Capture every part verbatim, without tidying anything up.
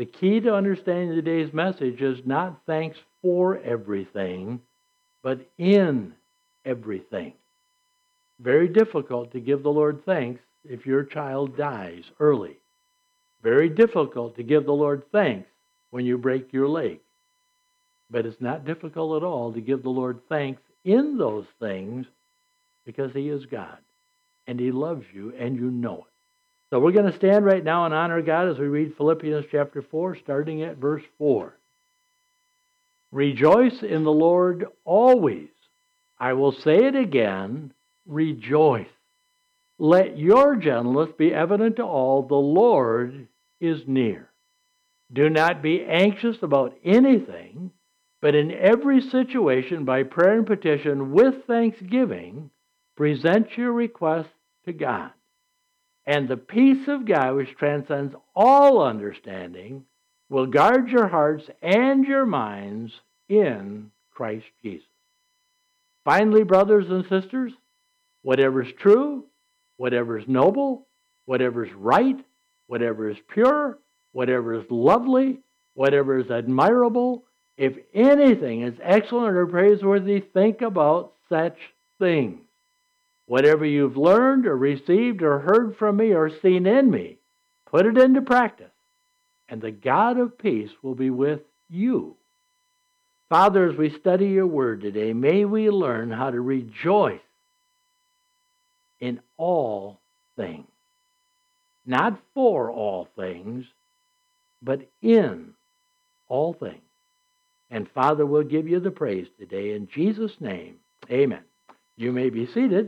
The key to understanding today's message is not thanks for everything, but in everything. Very difficult to give the Lord thanks if your child dies early. Very difficult to give the Lord thanks when you break your leg. But it's not difficult at all to give the Lord thanks in those things because He is God and He loves you and you know it. So we're going to stand right now and honor God as we read Philippians chapter four, starting at verse four. Rejoice in the Lord always. I will say it again, rejoice. Let your gentleness be evident to all. The Lord is near. Do not be anxious about anything, but in every situation, by prayer and petition, with thanksgiving, present your requests to God. And the peace of God, which transcends all understanding, will guard your hearts and your minds in Christ Jesus. Finally, brothers and sisters, whatever is true, whatever is noble, whatever is right, whatever is pure, whatever is lovely, whatever is admirable, if anything is excellent or praiseworthy, think about such things. Whatever you've learned or received or heard from me or seen in me, put it into practice, and the God of peace will be with you. Father, as we study your word today, may we learn how to rejoice in all things. Not for all things, but in all things. And Father, we'll give you the praise today. In Jesus' name, amen. You may be seated.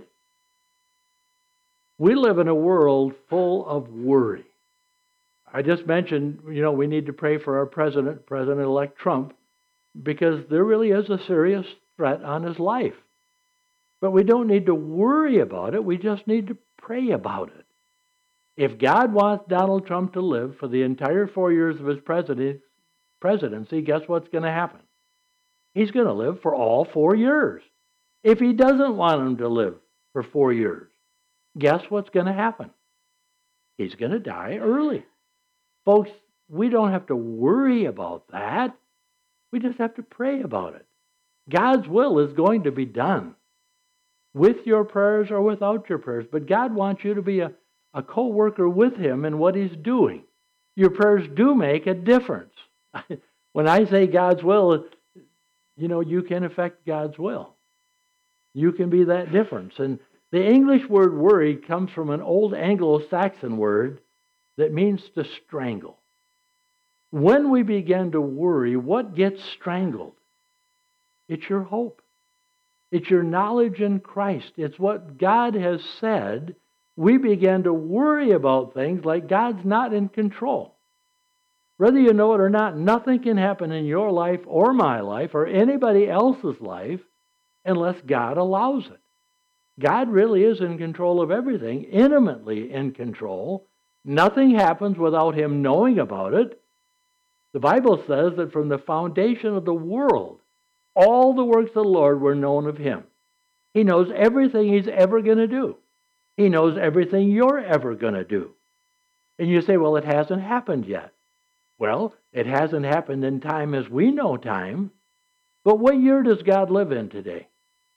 We live in a world full of worry. I just mentioned, you know, we need to pray for our president, President-elect Trump, because there really is a serious threat on his life. But we don't need to worry about it. We just need to pray about it. If God wants Donald Trump to live for the entire four years of his president, presidency, guess what's going to happen? He's going to live for all four years. If he doesn't want him to live for four years, guess what's going to happen? He's going to die early. Folks, we don't have to worry about that. We just have to pray about it. God's will is going to be done with your prayers or without your prayers. But God wants you to be a, a co-worker with Him in what He's doing. Your prayers do make a difference. When I say God's will, you know, you can affect God's will. You can be that difference. And the English word worry comes from an old Anglo-Saxon word that means to strangle. When we begin to worry, what gets strangled? It's your hope. It's your knowledge in Christ. It's what God has said. We begin to worry about things like God's not in control. Whether you know it or not, nothing can happen in your life or my life or anybody else's life unless God allows it. God really is in control of everything, intimately in control. Nothing happens without Him knowing about it. The Bible says that from the foundation of the world, all the works of the Lord were known of Him. He knows everything He's ever going to do. He knows everything you're ever going to do. And you say, well, it hasn't happened yet. Well, it hasn't happened in time as we know time. But what year does God live in today?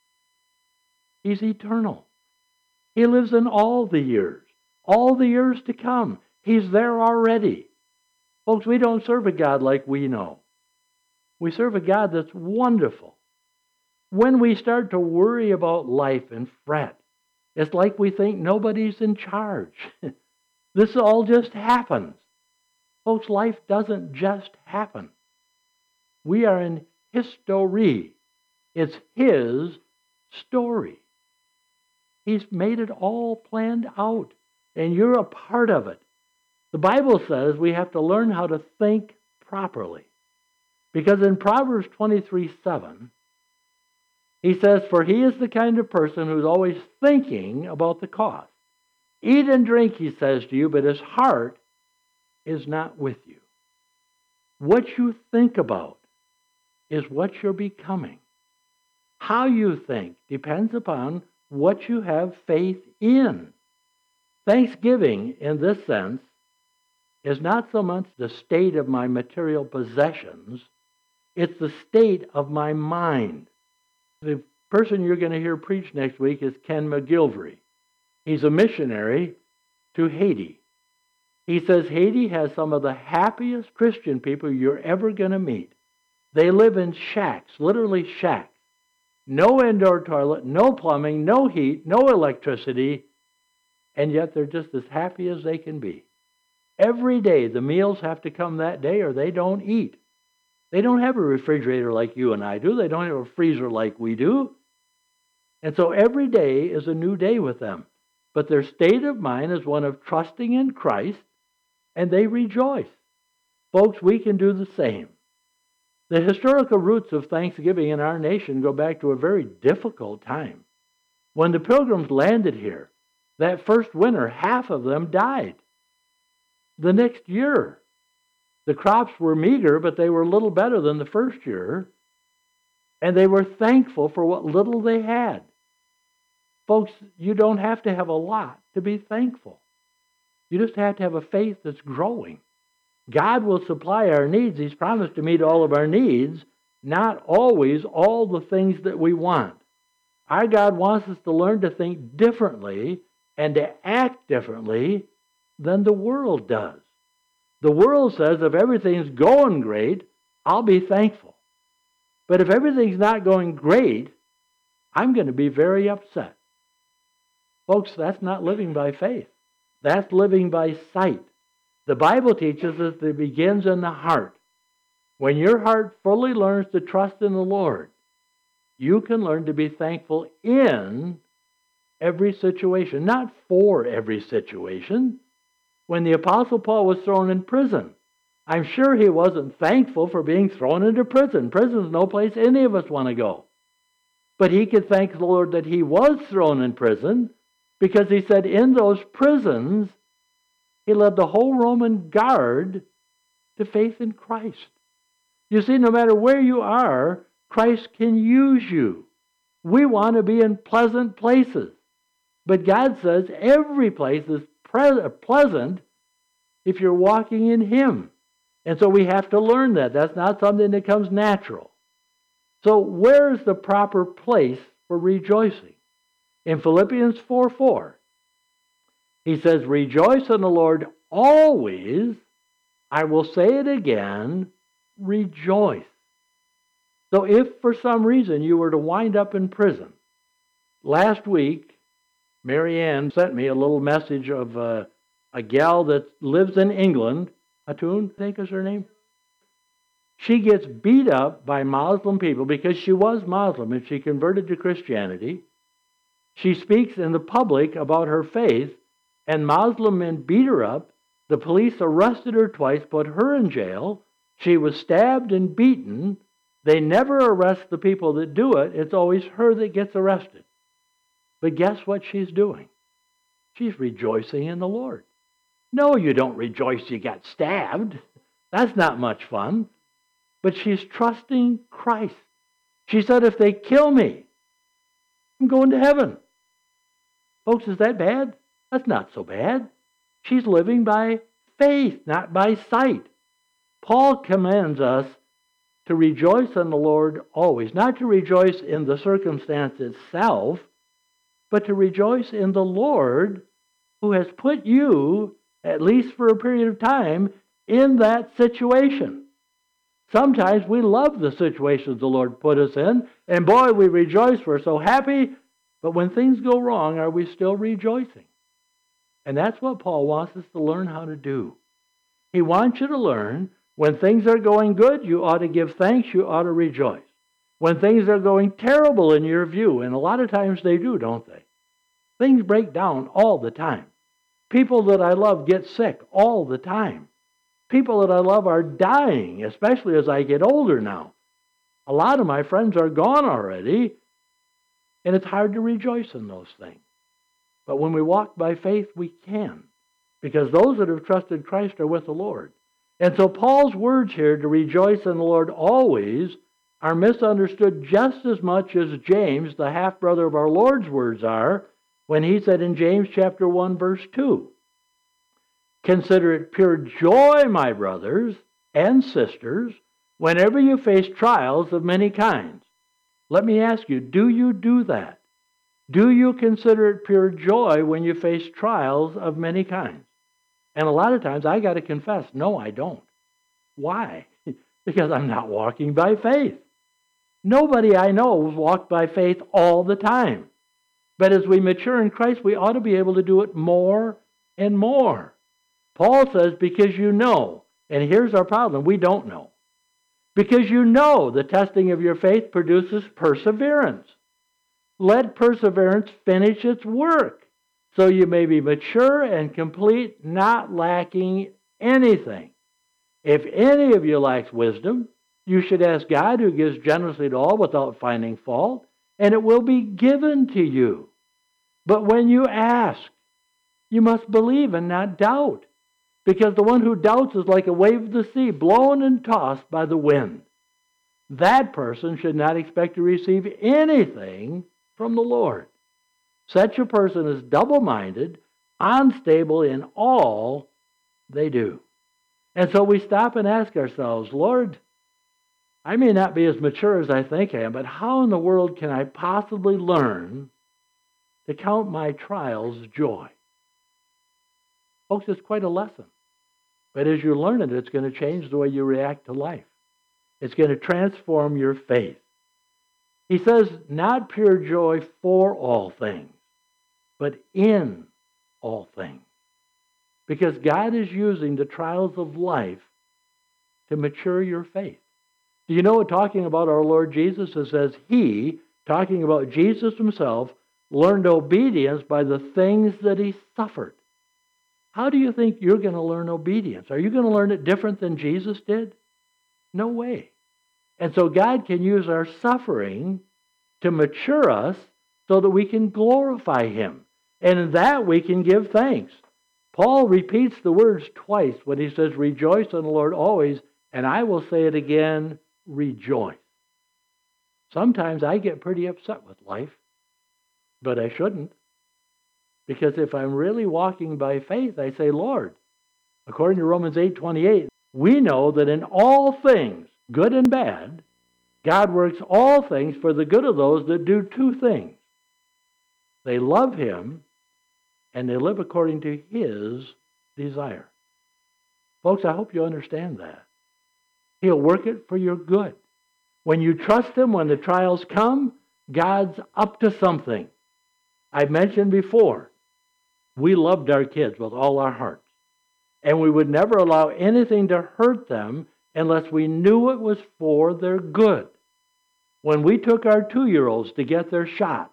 He's eternal. He lives in all the years, all the years to come. He's there already. Folks, we don't serve a God like we know. We serve a God that's wonderful. When we start to worry about life and fret, it's like we think nobody's in charge. This all just happens. Folks, life doesn't just happen. We are in history. It's His story. He's made it all planned out, and you're a part of it. The Bible says we have to learn how to think properly. Because in Proverbs twenty-three seven, he says, for he is the kind of person who's always thinking about the cost. Eat and drink, he says to you, but his heart is not with you. What you think about is what you're becoming. How you think depends upon what you have faith in. Thanksgiving, in this sense, is not so much the state of my material possessions, it's the state of my mind. The person you're going to hear preach next week is Ken McGilvery. He's a missionary to Haiti. He says Haiti has some of the happiest Christian people you're ever going to meet. They live in shacks, literally shacks. No indoor toilet, no plumbing, no heat, no electricity, and yet they're just as happy as they can be. Every day the meals have to come that day or they don't eat. They don't have a refrigerator like you and I do. They don't have a freezer like we do. And so every day is a new day with them. But their state of mind is one of trusting in Christ, and they rejoice. Folks, we can do the same. The historical roots of Thanksgiving in our nation go back to a very difficult time. When the Pilgrims landed here, that first winter, half of them died. The next year, the crops were meager, but they were a little better than the first year, and they were thankful for what little they had. Folks, you don't have to have a lot to be thankful. You just have to have a faith that's growing. God will supply our needs. He's promised to meet all of our needs, not always all the things that we want. Our God wants us to learn to think differently and to act differently than the world does. The world says if everything's going great, I'll be thankful. But if everything's not going great, I'm going to be very upset. Folks, that's not living by faith. That's living by sight. The Bible teaches us that it begins in the heart. When your heart fully learns to trust in the Lord, you can learn to be thankful in every situation, not for every situation. When the Apostle Paul was thrown in prison, I'm sure he wasn't thankful for being thrown into prison. Prison's no place any of us want to go. But he could thank the Lord that he was thrown in prison, because he said in those prisons, he led the whole Roman guard to faith in Christ. You see, no matter where you are, Christ can use you. We want to be in pleasant places. But God says every place is pre- pleasant if you're walking in Him. And so we have to learn that. That's not something that comes natural. So where's the proper place for rejoicing? In Philippians four four, he says, rejoice in the Lord always. I will say it again, rejoice. So if for some reason you were to wind up in prison, last week, Mary Ann sent me a little message of uh, a gal that lives in England. Atun, I think is her name. She gets beat up by Muslim people because she was Muslim and she converted to Christianity. She speaks in the public about her faith, and Muslim men beat her up. The police arrested her twice, put her in jail. She was stabbed and beaten. They never arrest the people that do it. It's always her that gets arrested. But guess what she's doing? She's rejoicing in the Lord. No, you don't rejoice you got stabbed. That's not much fun. But she's trusting Christ. She said, if they kill me, I'm going to heaven. Folks, is that bad? That's not so bad. She's living by faith, not by sight. Paul commands us to rejoice in the Lord always, not to rejoice in the circumstance itself, but to rejoice in the Lord who has put you, at least for a period of time, in that situation. Sometimes we love the situations the Lord put us in, and boy, we rejoice, we're so happy. But when things go wrong, are we still rejoicing? And that's what Paul wants us to learn how to do. He wants you to learn when things are going good, you ought to give thanks, you ought to rejoice. When things are going terrible in your view, and a lot of times they do, don't they? Things break down all the time. People that I love get sick all the time. People that I love are dying, especially as I get older now. A lot of my friends are gone already, and it's hard to rejoice in those things. But when we walk by faith, we can, because those that have trusted Christ are with the Lord. And so Paul's words here, to rejoice in the Lord always, are misunderstood just as much as James, the half-brother of our Lord's words, are when he said in James chapter one, verse two, Consider it pure joy, my brothers and sisters, whenever you face trials of many kinds. Let me ask you, do you do that? Do you consider it pure joy when you face trials of many kinds? And a lot of times I got to confess, no, I don't. Why? Because I'm not walking by faith. Nobody I know walked by faith all the time. But as we mature in Christ, we ought to be able to do it more and more. Paul says, because you know, and here's our problem, we don't know. Because you know the testing of your faith produces perseverance. Let perseverance finish its work, so you may be mature and complete, not lacking anything. If any of you lacks wisdom, you should ask God, who gives generously to all without finding fault, and it will be given to you. But when you ask, you must believe and not doubt, because the one who doubts is like a wave of the sea, blown and tossed by the wind. That person should not expect to receive anything from the Lord. Such a person is double-minded, unstable in all they do. And so we stop and ask ourselves, Lord, I may not be as mature as I think I am, but how in the world can I possibly learn to count my trials joy? Folks, it's quite a lesson. But as you learn it, it's going to change the way you react to life. It's going to transform your faith. He says, not pure joy for all things, but in all things. Because God is using the trials of life to mature your faith. Do you know, talking about our Lord Jesus, it says he, talking about Jesus himself, learned obedience by the things that he suffered. How do you think you're going to learn obedience? Are you going to learn it different than Jesus did? No way. And so God can use our suffering to mature us so that we can glorify him. And in that we can give thanks. Paul repeats the words twice when he says, rejoice in the Lord always, and I will say it again, rejoice. Sometimes I get pretty upset with life, but I shouldn't. Because if I'm really walking by faith, I say, Lord, according to Romans eight twenty-eight, we know that in all things, good and bad, God works all things for the good of those that do two things. They love him, and they live according to his desire. Folks, I hope you understand that. He'll work it for your good. When you trust him, when the trials come, God's up to something. I've mentioned before, we loved our kids with all our hearts. And we would never allow anything to hurt them unless we knew it was for their good. When we took our two-year-olds to get their shots,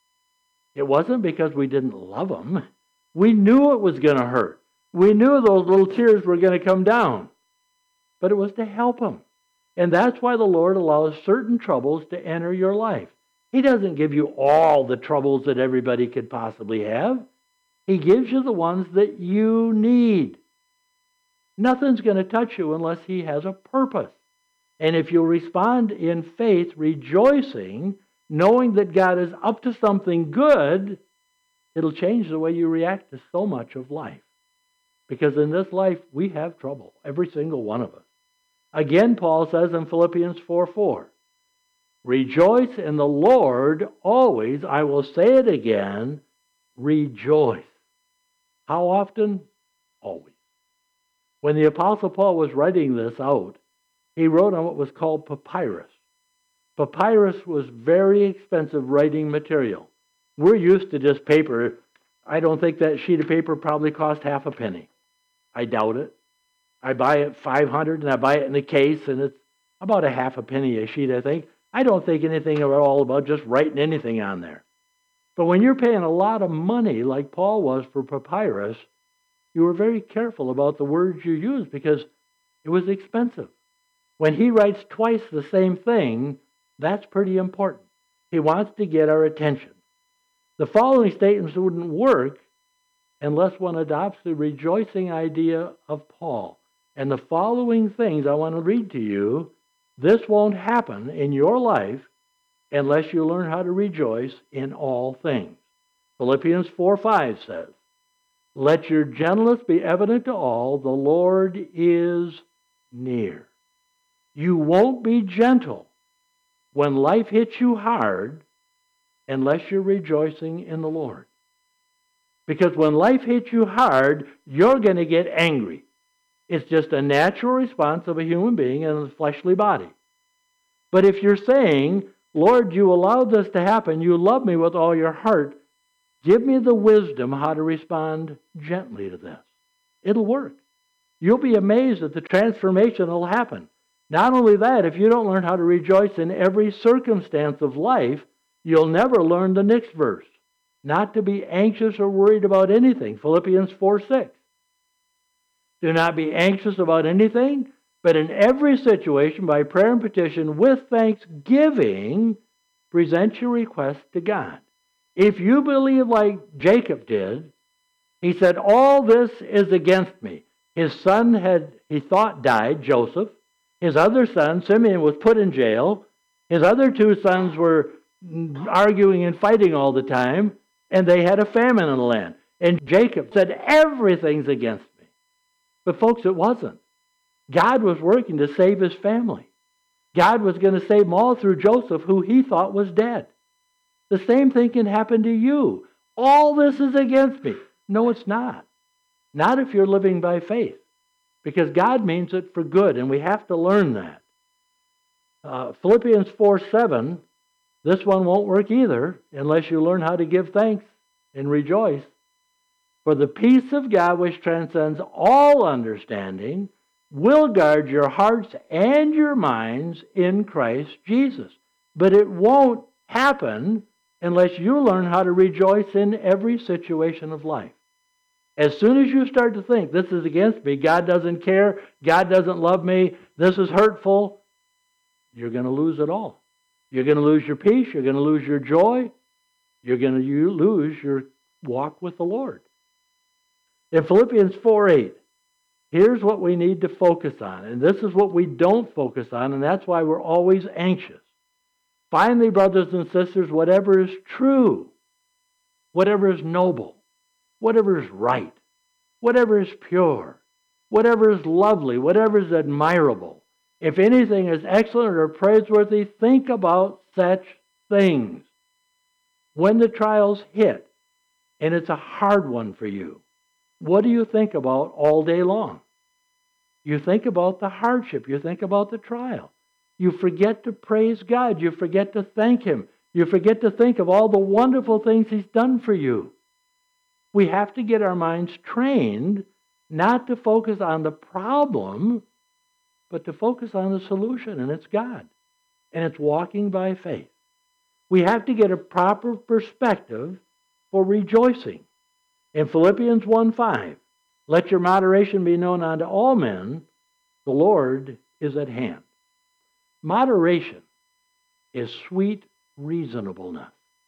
it wasn't because we didn't love them. We knew it was going to hurt. We knew those little tears were going to come down. But it was to help them. And that's why the Lord allows certain troubles to enter your life. He doesn't give you all the troubles that everybody could possibly have. He gives you the ones that you need. Nothing's going to touch you unless he has a purpose. And if you'll respond in faith, rejoicing, knowing that God is up to something good, it'll change the way you react to so much of life. Because in this life, we have trouble, every single one of us. Again, Paul says in Philippians four four, rejoice in the Lord always. I will say it again, rejoice. How often? Always. When the Apostle Paul was writing this out, he wrote on what was called papyrus. Papyrus was very expensive writing material. We're used to just paper. I don't think that sheet of paper probably cost half a penny. I doubt it. I buy it five hundred dollars and I buy it in a case, and it's about a half a penny a sheet, I think. I don't think anything at all about just writing anything on there. But when you're paying a lot of money, like Paul was for papyrus, you were very careful about the words you used because it was expensive. When he writes twice the same thing, that's pretty important. He wants to get our attention. The following statements wouldn't work unless one adopts the rejoicing idea of Paul. And the following things I want to read to you, this won't happen in your life unless you learn how to rejoice in all things. Philippians four five says, Let your gentleness be evident to all. The Lord is near. You won't be gentle when life hits you hard unless you're rejoicing in the Lord. Because when life hits you hard, you're going to get angry. It's just a natural response of a human being in a fleshly body. But if you're saying, Lord, you allowed this to happen, you love me with all your heart, give me the wisdom how to respond gently to this. It'll work. You'll be amazed at the transformation that will happen. Not only that, if you don't learn how to rejoice in every circumstance of life, you'll never learn the next verse. Not to be anxious or worried about anything. Philippians four six. Do not be anxious about anything, but in every situation, by prayer and petition, with thanksgiving, present your request to God. If you believe like Jacob did, he said, all this is against me. His son had, he thought, died, Joseph. His other son, Simeon, was put in jail. His other two sons were arguing and fighting all the time, and they had a famine in the land. And Jacob said, everything's against me. But folks, it wasn't. God was working to save his family. God was going to save them all through Joseph, who he thought was dead. The same thing can happen to you. All this is against me. No, it's not. Not if you're living by faith. Because God means it for good, and we have to learn that. Uh, Philippians four seven, this one won't work either unless you learn how to give thanks and rejoice. For the peace of God, which transcends all understanding, will guard your hearts and your minds in Christ Jesus. But it won't happen unless you learn how to rejoice in every situation of life. As soon as you start to think, this is against me, God doesn't care, God doesn't love me, this is hurtful, you're going to lose it all. You're going to lose your peace, you're going to lose your joy, you're going to lose your walk with the Lord. In Philippians four eight, here's what we need to focus on, and this is what we don't focus on, and that's why we're always anxious. Finally, brothers and sisters, whatever is true, whatever is noble, whatever is right, whatever is pure, whatever is lovely, whatever is admirable, if anything is excellent or praiseworthy, think about such things. When the trials hit, and it's a hard one for you, what do you think about all day long? You think about the hardship. You think about the trial. You forget to praise God. You forget to thank him. You forget to think of all the wonderful things he's done for you. We have to get our minds trained not to focus on the problem, but to focus on the solution, and it's God. And it's walking by faith. We have to get a proper perspective for rejoicing. In Philippians one five, let your moderation be known unto all men, the Lord is at hand. Moderation is sweet reasonableness.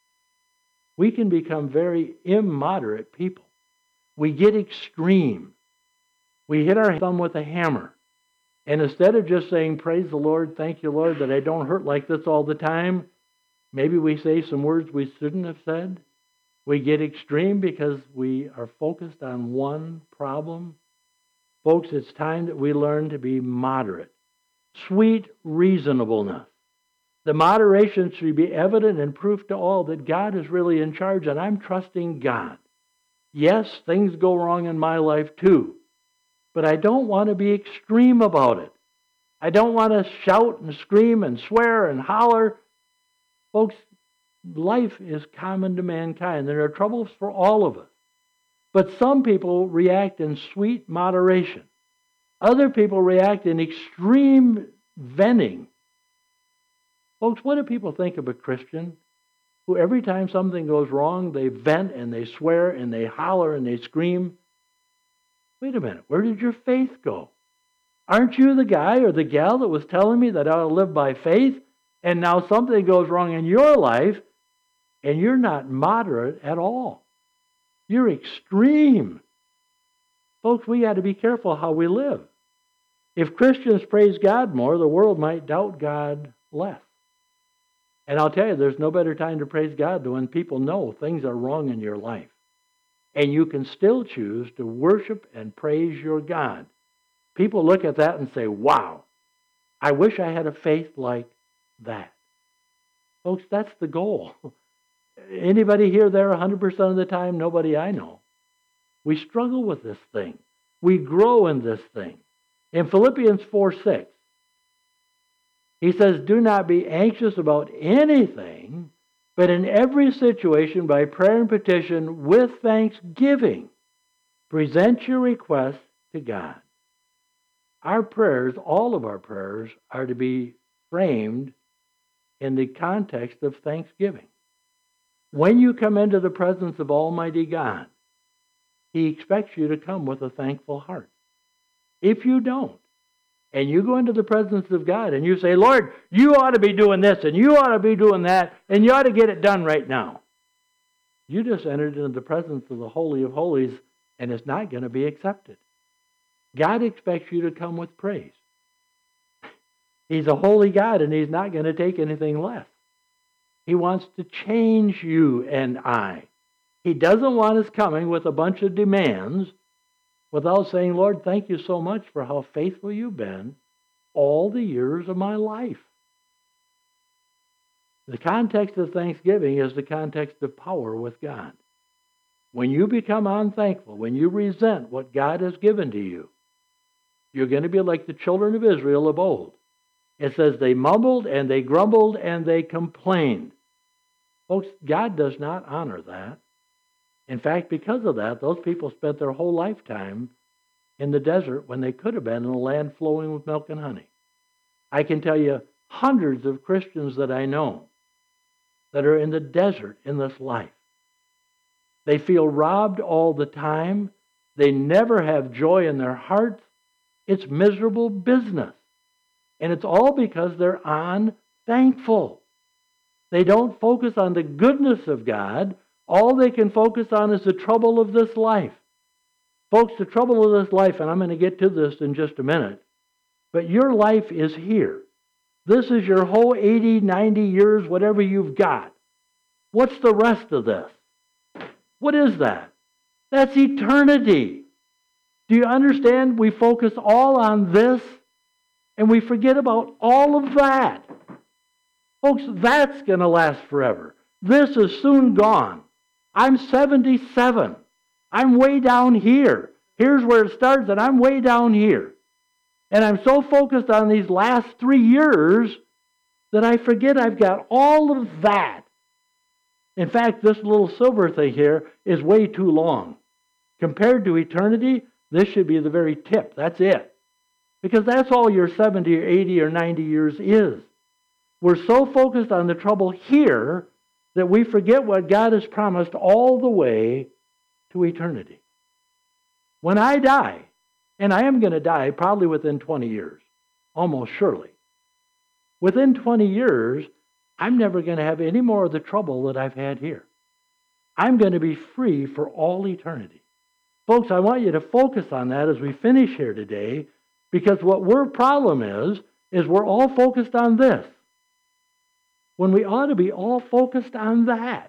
We can become very immoderate people. We get extreme. We hit our thumb with a hammer. And instead of just saying, praise the Lord, thank you, Lord, that I don't hurt like this all the time, maybe we say some words we shouldn't have said. We get extreme because we are focused on one problem. Folks, it's time that we learn to be moderate. Sweet reasonableness. The moderation should be evident and proof to all that God is really in charge, and I'm trusting God. Yes, things go wrong in my life too, but I don't want to be extreme about it. I don't want to shout and scream and swear and holler. Folks, life is common to mankind. There are troubles for all of us. But some people react in sweet moderation. Other people react in extreme venting. Folks, what do people think of a Christian who every time something goes wrong, they vent and they swear and they holler and they scream? Wait a minute, where did your faith go? Aren't you the guy or the gal that was telling me that I ought to live by faith, and now something goes wrong in your life, and you're not moderate at all? You're extreme. Folks, we got to be careful how we live. If Christians praise God more, the world might doubt God less. And I'll tell you, there's no better time to praise God than when people know things are wrong in your life. and you can still choose to worship and praise your God. People look at that and say, wow, I wish I had a faith like that. Folks, that's the goal. Anybody here there one hundred percent of the time? Nobody I know. We struggle with this thing. We grow in this thing. In Philippians four six, he says, do not be anxious about anything, but in every situation, by prayer and petition, with thanksgiving, present your requests to God. Our prayers, all of our prayers, are to be framed in the context of thanksgiving. When you come into the presence of Almighty God, He expects you to come with a thankful heart. If you don't, and you go into the presence of God and you say, Lord, you ought to be doing this and you ought to be doing that and you ought to get it done right now, you just entered into the presence of the Holy of Holies and it's not going to be accepted. God expects you to come with praise. He's a holy God and He's not going to take anything less. He wants to change you and I. He doesn't want us coming with a bunch of demands without saying, Lord, thank you so much for how faithful you've been all the years of my life. The context of thanksgiving is the context of power with God. When you become unthankful, when you resent what God has given to you, you're going to be like the children of Israel of old. It says they mumbled and they grumbled and they complained. Folks, God does not honor that. In fact, because of that, those people spent their whole lifetime in the desert when they could have been in a land flowing with milk and honey. I can tell you hundreds of Christians that I know that are in the desert in this life. They feel robbed all the time. They never have joy in their hearts. It's miserable business. And it's all because they're unthankful. They don't focus on the goodness of God. All they can focus on is the trouble of this life. Folks, the trouble of this life, and I'm going to get to this in just a minute, but your life is here. This is your whole eighty, ninety years, whatever you've got. What's the rest of this? What is that? That's eternity. Do you understand? We focus all on this, and we forget about all of that. Folks, that's going to last forever. This is soon gone. I'm seventy-seven. I'm way down here. Here's where it starts, and I'm way down here. And I'm so focused on these last three years that I forget I've got all of that. In fact, this little silver thing here is way too long. Compared to eternity, this should be the very tip. That's it. Because that's all your seventy or eighty or ninety years is. We're so focused on the trouble here that we forget what God has promised all the way to eternity. When I die, and I am going to die probably within twenty years, almost surely. Within twenty years, I'm never going to have any more of the trouble that I've had here. I'm going to be free for all eternity. Folks, I want you to focus on that as we finish here today, because what our problem is, is we're all focused on this, when we ought to be all focused on that.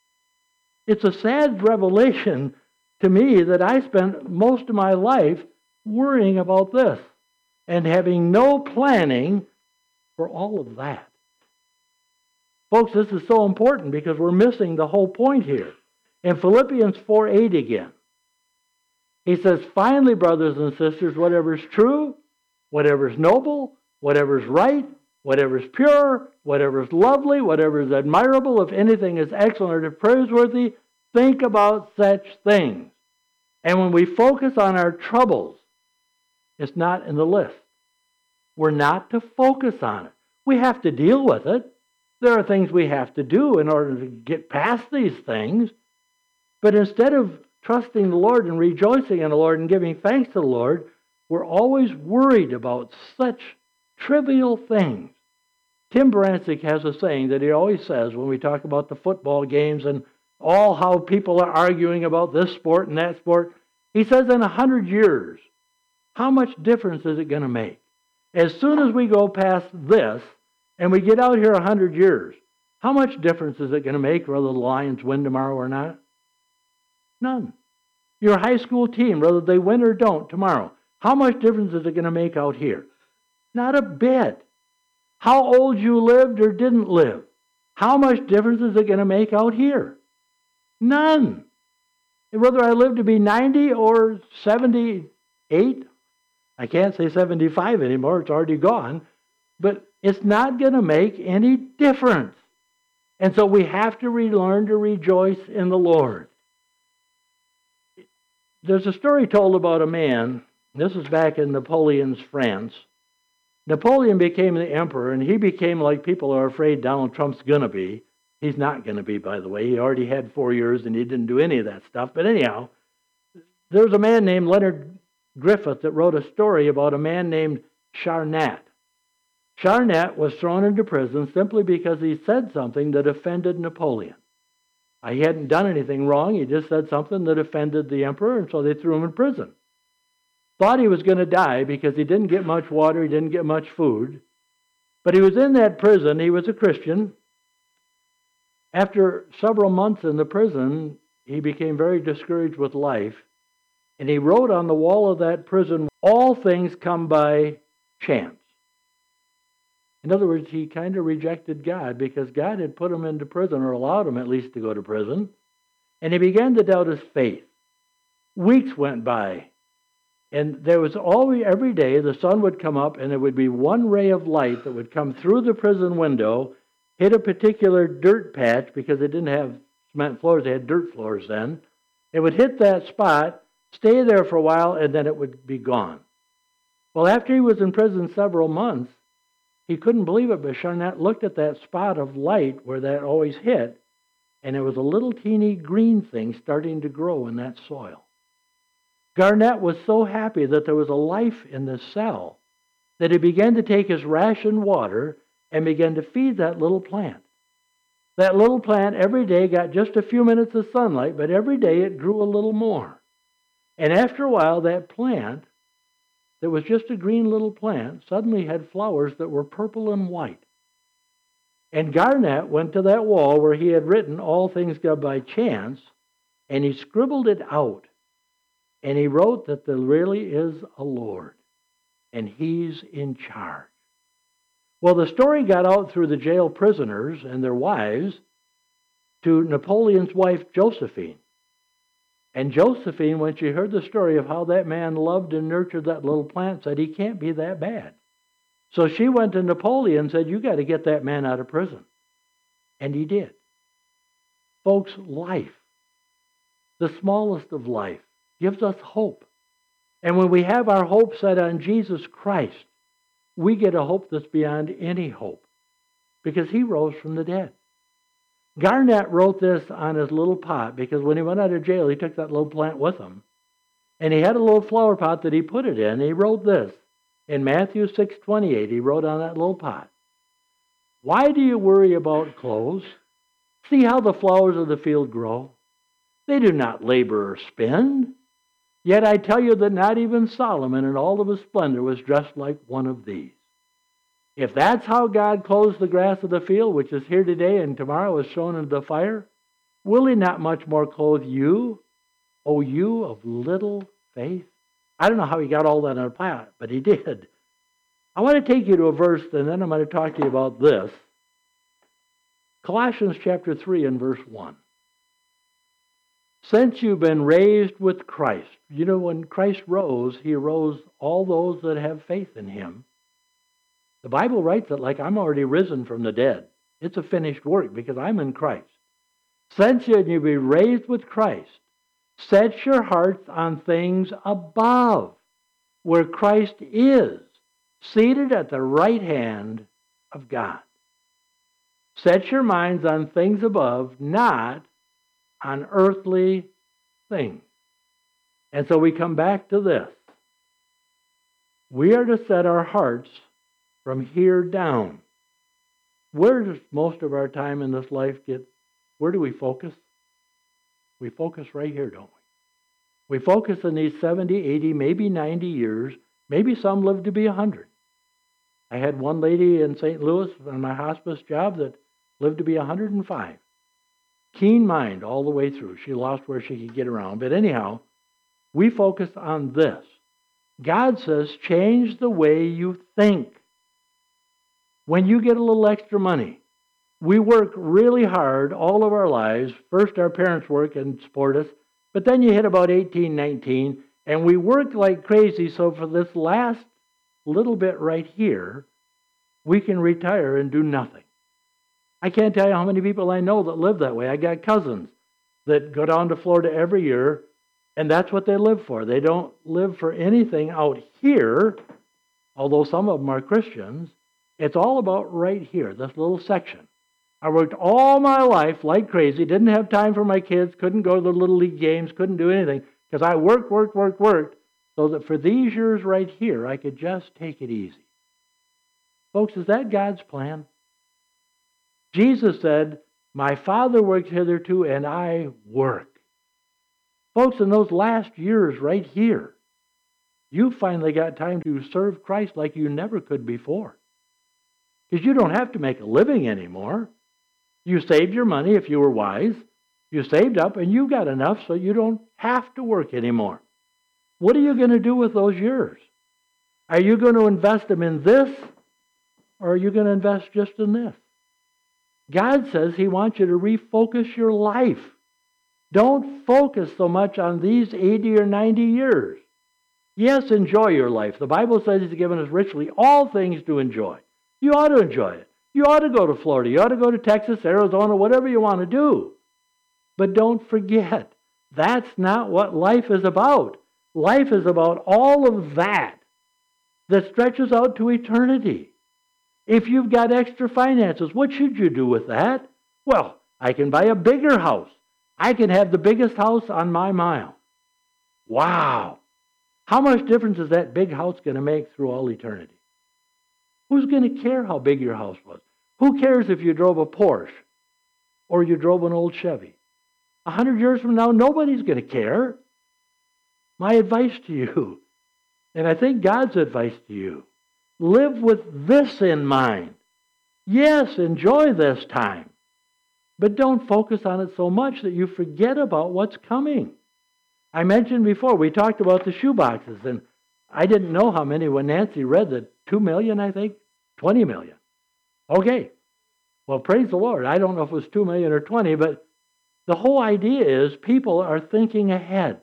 It's a sad revelation to me that I spent most of my life worrying about this and having no planning for all of that. Folks, this is so important because we're missing the whole point here. In Philippians four eight again, he says, finally, brothers and sisters, whatever is true, whatever is noble, whatever is right, whatever is pure, whatever is lovely, whatever is admirable, if anything is excellent or praiseworthy, think about such things. And when we focus on our troubles, it's not in the list. We're not to focus on it. We have to deal with it. There are things we have to do in order to get past these things. But instead of trusting the Lord and rejoicing in the Lord and giving thanks to the Lord, we're always worried about such trivial things. Tim Barancic has a saying that he always says when we talk about the football games and all how people are arguing about this sport and that sport. He says in a hundred years, how much difference is it going to make? As soon as we go past this and we get out here a hundred years, how much difference is it going to make whether the Lions win tomorrow or not? None. Your high school team, whether they win or don't tomorrow, how much difference is it going to make out here? Not a bit. How old you lived or didn't live, how much difference is it going to make out here? None. Whether I live to be ninety or seventy-eight, I can't say seventy-five anymore, it's already gone, but it's not going to make any difference. And so we have to relearn to rejoice in the Lord. There's a story told about a man, this is back in Napoleon's France. Napoleon became the emperor, and he became like people are afraid Donald Trump's going to be. He's not going to be, by the way. He already had four years, and he didn't do any of that stuff. But anyhow, there's a man named Leonard Griffith that wrote a story about a man named Charnat. Charnat was thrown into prison simply because he said something that offended Napoleon. Uh, he hadn't done anything wrong. He just said something that offended the emperor, and so they threw him in prison. Thought he was going to die because he didn't get much water, he didn't get much food. But he was in that prison. He was a Christian. After several months in the prison, he became very discouraged with life. And he wrote on the wall of that prison, "All things come by chance." In other words, he kind of rejected God because God had put him into prison, or allowed him at least to go to prison. And he began to doubt his faith. Weeks went by. And there was always, every day, the sun would come up and there would be one ray of light that would come through the prison window, hit a particular dirt patch, because they didn't have cement floors, they had dirt floors then. It would hit that spot, stay there for a while, and then it would be gone. Well, after he was in prison several months, he couldn't believe it, but Charnat looked at that spot of light where that always hit, and there was a little teeny green thing starting to grow in that soil. Garnett was so happy that there was a life in the cell that he began to take his ration water and began to feed that little plant. That little plant every day got just a few minutes of sunlight, but every day it grew a little more. And after a while, that plant, that was just a green little plant, suddenly had flowers that were purple and white. And Garnett went to that wall where he had written "All things come by chance," and he scribbled it out. And he wrote that there really is a Lord, and He's in charge. Well, the story got out through the jail prisoners and their wives to Napoleon's wife, Josephine. And Josephine, when she heard the story of how that man loved and nurtured that little plant, said, "He can't be that bad." So she went to Napoleon and said, "You got to get that man out of prison." And he did. Folks, life, the smallest of life, gives us hope. And when we have our hope set on Jesus Christ, we get a hope that's beyond any hope, because He rose from the dead. Garnett wrote this on his little pot because when he went out of jail, he took that little plant with him. And he had a little flower pot that he put it in. He wrote this in Matthew six twenty-eight. He wrote on that little pot, "Why do you worry about clothes? See how the flowers of the field grow? They do not labor or spin. Yet I tell you that not even Solomon in all of his splendor was dressed like one of these." If that's how God clothes the grass of the field, which is here today and tomorrow is thrown into the fire, will He not much more clothe you, O you of little faith? I don't know how He got all that on a pot, but He did. I want to take you to a verse, and then I'm going to talk to you about this. Colossians chapter three and verse one. Since you've been raised with Christ. You know, when Christ rose, He rose all those that have faith in Him. The Bible writes it like I'm already risen from the dead. It's a finished work because I'm in Christ. Since you've been raised with Christ, set your hearts on things above, where Christ is, seated at the right hand of God. Set your minds on things above, not on earthly things. And so we come back to this. We are to set our hearts from here down. Where does most of our time in this life get, where do we focus? We focus right here, don't we? We focus on these seventy, eighty, maybe ninety years. Maybe some live to be one hundred. I had one lady in Saint Louis on my hospice job that lived to be one hundred five. Keen mind all the way through. She lost where she could get around. But anyhow, We focus on this. God says, change the way you think. When you get a little extra money, we work really hard all of our lives. First, our parents work and support us, but then you hit about eighteen, nineteen, and we work like crazy, so for this last little bit right here, we can retire and do nothing. I can't tell you how many people I know that live that way. I got cousins that go down to Florida every year, and that's what they live for. They don't live for anything out here, although some of them are Christians. It's all about right here, this little section. I worked all my life like crazy, didn't have time for my kids, couldn't go to the Little League games, couldn't do anything, because I worked, worked, worked, worked, so that for these years right here, I could just take it easy. Folks, is that God's plan? Jesus said, my Father works hitherto, and I work. Folks, in those last years right here, you finally got time to serve Christ like you never could before. Because you don't have to make a living anymore. You saved your money if you were wise. You saved up, and you got enough so you don't have to work anymore. What are you going to do with those years? Are you going to invest them in this, or are you going to invest just in this? God says He wants you to refocus your life. Don't focus so much on these eighty or ninety years. Yes, enjoy your life. The Bible says He's given us richly all things to enjoy. You ought to enjoy it. You ought to go to Florida. You ought to go to Texas, Arizona, whatever you want to do. But don't forget, that's not what life is about. Life is about all of that that stretches out to eternity. If you've got extra finances, what should you do with that? Well, I can buy a bigger house. I can have the biggest house on my mile. Wow. How much difference is that big house going to make through all eternity? Who's going to care how big your house was? Who cares if you drove a Porsche or you drove an old Chevy? A hundred years from now, nobody's going to care. My advice to you, and I think God's advice to you, live with this in mind. Yes, enjoy this time, but don't focus on it so much that you forget about what's coming. I mentioned before, we talked about the shoe boxes, and I didn't know how many when Nancy read the two million, I think, twenty million. Okay, well, praise the Lord. I don't know if it was two million or twenty, but the whole idea is people are thinking ahead.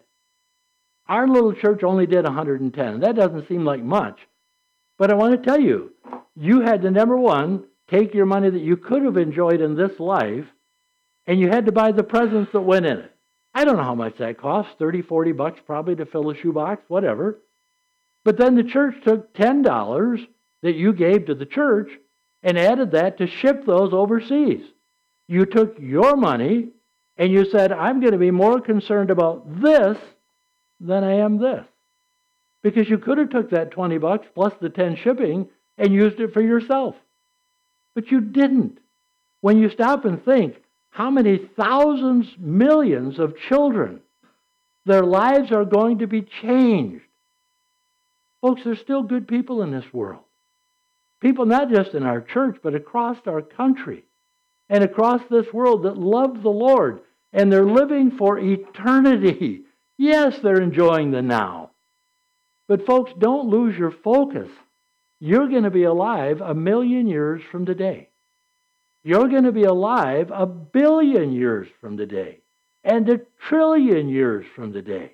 Our little church only did one hundred ten. That doesn't seem like much. But I want to tell you, you had to, number one, take your money that you could have enjoyed in this life, and you had to buy the presents that went in it. I don't know how much that costs, thirty, forty bucks probably to fill a shoebox, whatever. But then the church took ten dollars that you gave to the church and added that to ship those overseas. You took your money and you said, I'm going to be more concerned about this than I am this. Because you could have took that twenty bucks plus the ten shipping and used it for yourself. But you didn't. When you stop and think, how many thousands, millions of children, their lives are going to be changed. Folks, there's still good people in this world. People not just in our church, but across our country and across this world that love the Lord, and they're living for eternity. Yes, they're enjoying the now. But folks, don't lose your focus. You're going to be alive a million years from today. You're going to be alive a billion years from today, and a trillion years from today.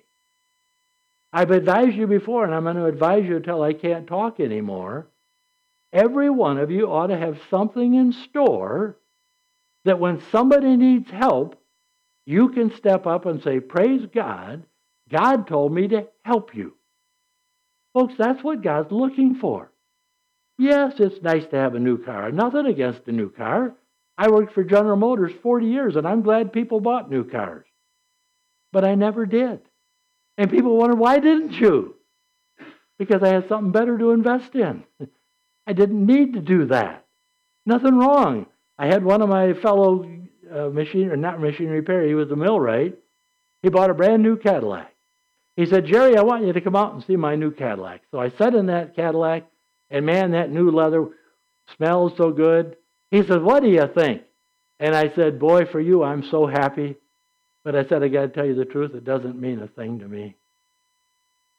I've advised you before, and I'm going to advise you until I can't talk anymore. Every one of you ought to have something in store that when somebody needs help, you can step up and say, praise God, God told me to help you. Folks, that's what God's looking for. Yes, it's nice to have a new car. Nothing against a new car. I worked for General Motors forty years, and I'm glad people bought new cars. But I never did. And people wonder, why didn't you? Because I had something better to invest in. I didn't need to do that. Nothing wrong. I had one of my fellow uh, machine, or not machine repair, he was a millwright. He bought a brand new Cadillac. He said, Jerry, I want you to come out and see my new Cadillac. So I sat in that Cadillac, and man, that new leather smells so good. He said, what do you think? And I said, boy, for you, I'm so happy. But I said, I got to tell you the truth, it doesn't mean a thing to me.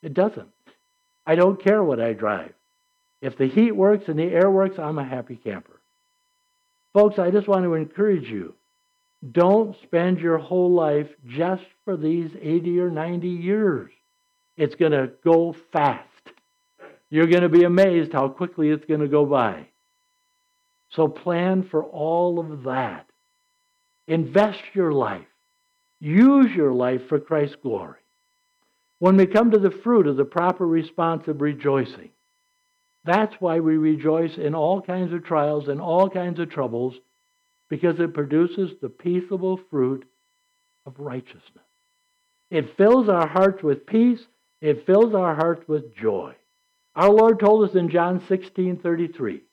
It doesn't. I don't care what I drive. If the heat works and the air works, I'm a happy camper. Folks, I just want to encourage you. Don't spend your whole life just for these eighty or ninety years. It's going to go fast. You're going to be amazed how quickly it's going to go by. So plan for all of that. Invest your life. Use your life for Christ's glory. When we come to the fruit of the proper response of rejoicing, that's why we rejoice in all kinds of trials and all kinds of troubles, because it produces the peaceable fruit of righteousness. It fills our hearts with peace. It fills our hearts with joy. Our Lord told us in John sixteen thirty-three,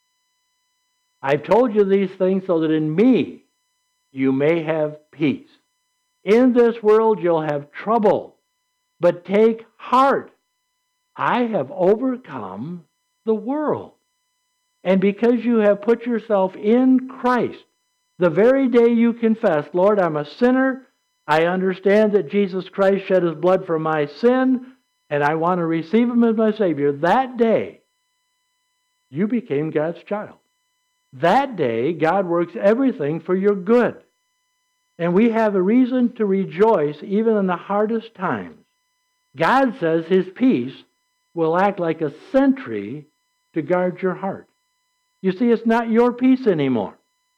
I've told you these things so that in me you may have peace. In this world you'll have trouble, but take heart. I have overcome the world. And because you have put yourself in Christ, the very day you confess, Lord, I'm a sinner, I understand that Jesus Christ shed his blood for my sin, and I want to receive him as my Savior, that day you became God's child. That day God works everything for your good. And we have a reason to rejoice even in the hardest times. God says his peace will act like a sentry to guard your heart. You see, it's not your peace anymore.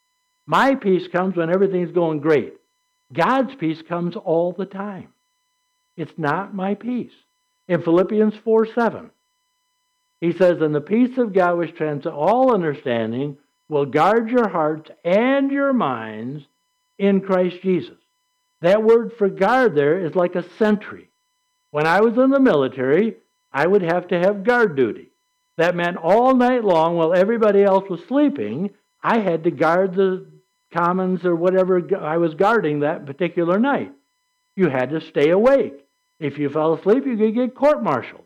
My peace comes when everything's going great. God's peace comes all the time. It's not my peace. In Philippians four seven, he says, and the peace of God which transcends all understanding will guard your hearts and your minds in Christ Jesus. That word for guard there is like a sentry. When I was in the military, I would have to have guard duty. That meant all night long while everybody else was sleeping, I had to guard the commons or whatever I was guarding that particular night. You had to stay awake. If you fell asleep, you could get court-martialed.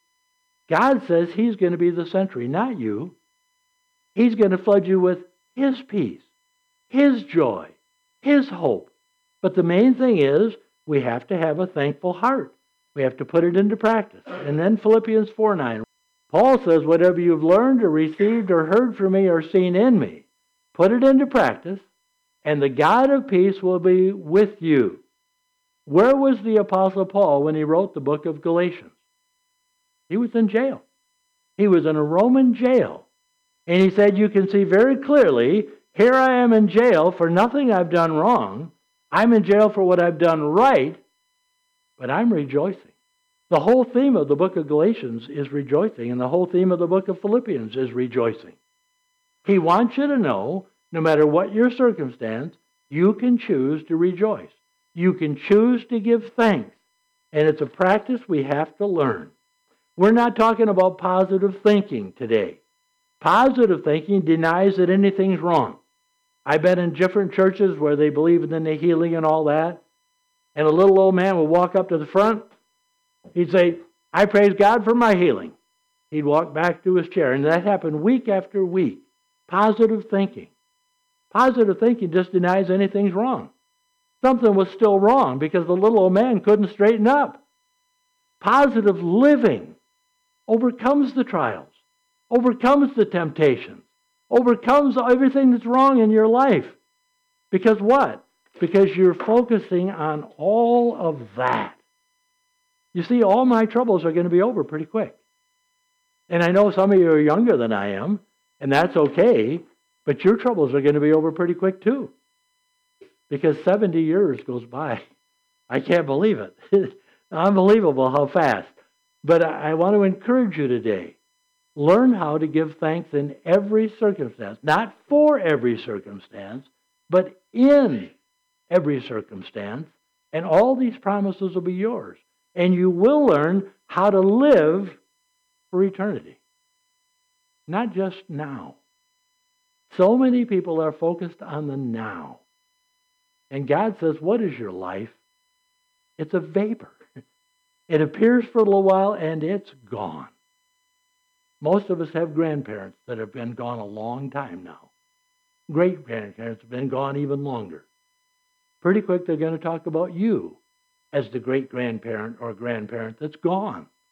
God says he's going to be the sentry, not you. He's going to flood you with his peace, his joy, his hope. But the main thing is we have to have a thankful heart. We have to put it into practice. And then Philippians four nine, Paul says, whatever you've learned or received or heard from me or seen in me, put it into practice, and the God of peace will be with you. Where was the Apostle Paul when he wrote the book of Galatians? He was in jail. He was in a Roman jail. And he said, you can see very clearly, here I am in jail for nothing I've done wrong. I'm in jail for what I've done right, but I'm rejoicing. The whole theme of the book of Galatians is rejoicing, and the whole theme of the book of Philippians is rejoicing. He wants you to know, no matter what your circumstance, you can choose to rejoice. You can choose to give thanks, and it's a practice we have to learn. We're not talking about positive thinking today. Positive thinking denies that anything's wrong. I've been in different churches where they believe in the healing and all that, and a little old man would walk up to the front. He'd say, I praise God for my healing. He'd walk back to his chair, and that happened week after week. Positive thinking. Positive thinking just denies anything's wrong. Something was still wrong because the little old man couldn't straighten up. Positive living overcomes the trials, overcomes the temptations, overcomes everything that's wrong in your life. Because what? Because you're focusing on all of that. You see, all my troubles are going to be over pretty quick. And I know some of you are younger than I am, and that's okay, but your troubles are going to be over pretty quick too. Because seventy years goes by. I can't believe it. It's unbelievable how fast. But I want to encourage you today. Learn how to give thanks in every circumstance. Not for every circumstance, but in every circumstance. And all these promises will be yours. And you will learn how to live for eternity. Not just now. So many people are focused on the now. And God says, what is your life? It's a vapor. It appears for a little while and it's gone. Most of us have grandparents that have been gone a long time now. Great-grandparents have been gone even longer. Pretty quick they're going to talk about you as the great-grandparent or grandparent that's gone.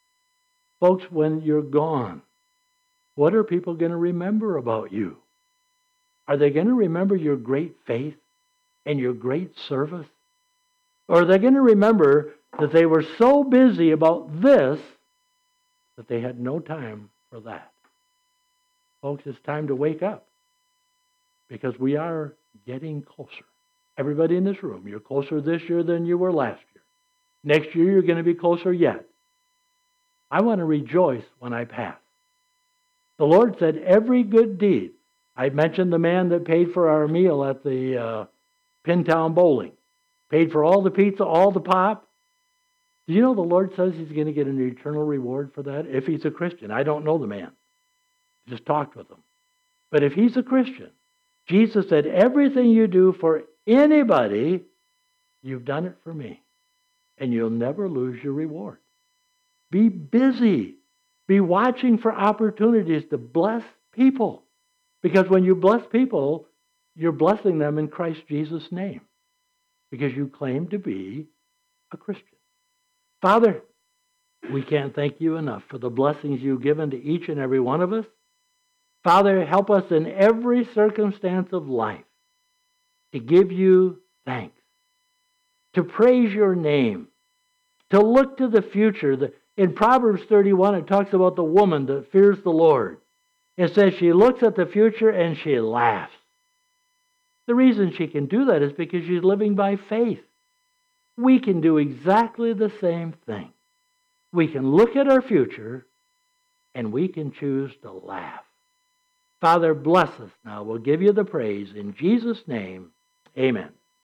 Folks, when you're gone, what are people going to remember about you? Are they going to remember your great faith and your great service? Or are they going to remember that they were so busy about this that they had no time for that? Folks, it's time to wake up, because we are getting closer. Everybody in this room, you're closer this year than you were last year. Next year, you're going to be closer yet. I want to rejoice when I pass. The Lord said every good deed. I mentioned the man that paid for our meal at the uh, Pintown Bowling. Paid for all the pizza, all the pop. Do you know the Lord says he's going to get an eternal reward for that if he's a Christian? I don't know the man. Just talked with him. But if he's a Christian, Jesus said, everything you do for anybody, you've done it for me. And you'll never lose your reward. Be busy. Be watching for opportunities to bless people. Because when you bless people, you're blessing them in Christ Jesus' name. Because you claim to be a Christian. Father, we can't thank you enough for the blessings you've given to each and every one of us. Father, help us in every circumstance of life to give you thanks, to praise your name, to look to the future. In Proverbs thirty-one, it talks about the woman that fears the Lord. It says she looks at the future and she laughs. The reason she can do that is because she's living by faith. We can do exactly the same thing. We can look at our future and we can choose to laugh. Father, bless us now. We'll give you the praise. In Jesus' name, amen.